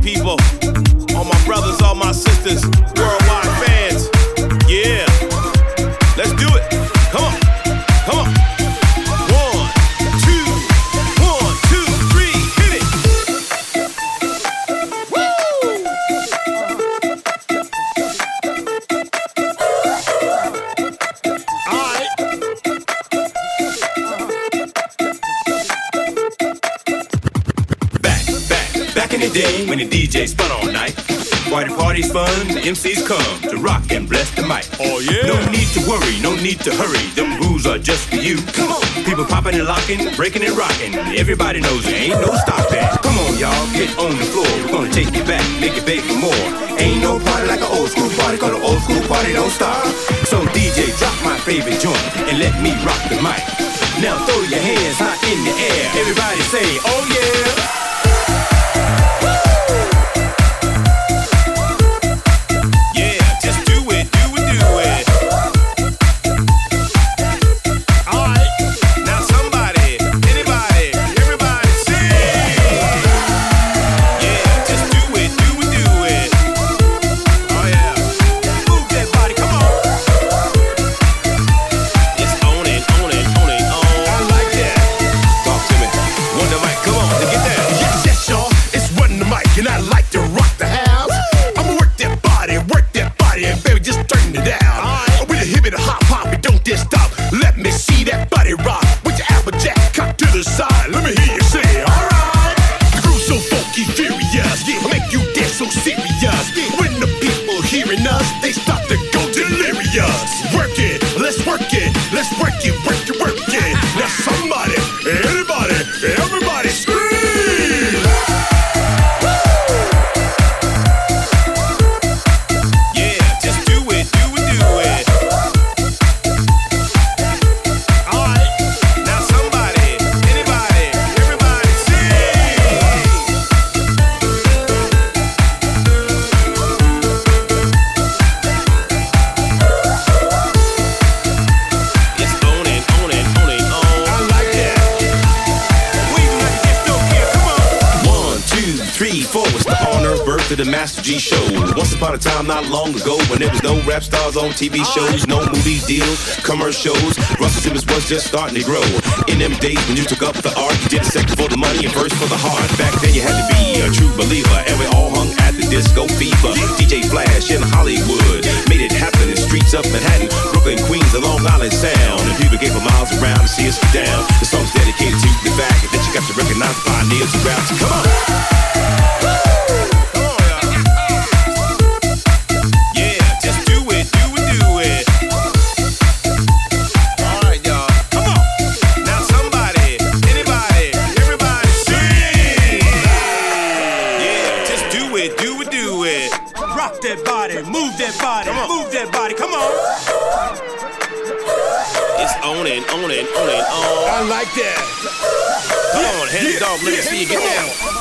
people, all my brothers, all my sisters, worldwide fans. Yeah, let's do it. Come on, come on. 1, 2, 1, 2, 3, hit it. Woo! All right. Back in the day when the DJ spun all night. Why the party's fun, the MCs come to rock and bless the mic. Oh yeah. No need to worry, no need to hurry. Them rules are just for you. Come on. People popping and locking, breaking and rocking. Everybody knows there ain't no stopping. Come on, y'all, get on the floor. We're gonna take it back, make it big for more. Ain't no party like an old school party, cause an old school party don't stop. So DJ, drop my favorite joint and let me rock the mic. Now throw your hands high in the air. Everybody say, oh yeah. The Master G Show. Once upon a time, not long ago, when there was no rap stars on TV shows, no movie deals, commercials, Russell Simmons was just starting to grow. In them days when you took up the art, you did a second for the money and first for the heart. Back then you had to be a true believer, and we all hung at the disco fever. DJ Flash in Hollywood made it happen in streets of Manhattan, Brooklyn, Queens, and Long Island Sound. And people came for miles around to see us get down. The song's dedicated to the fact that you got to recognize the pioneers who rapped. Come on! Move that body, come on. It's on and on and on and on. I like that. Come on, hands off, let me see you get down.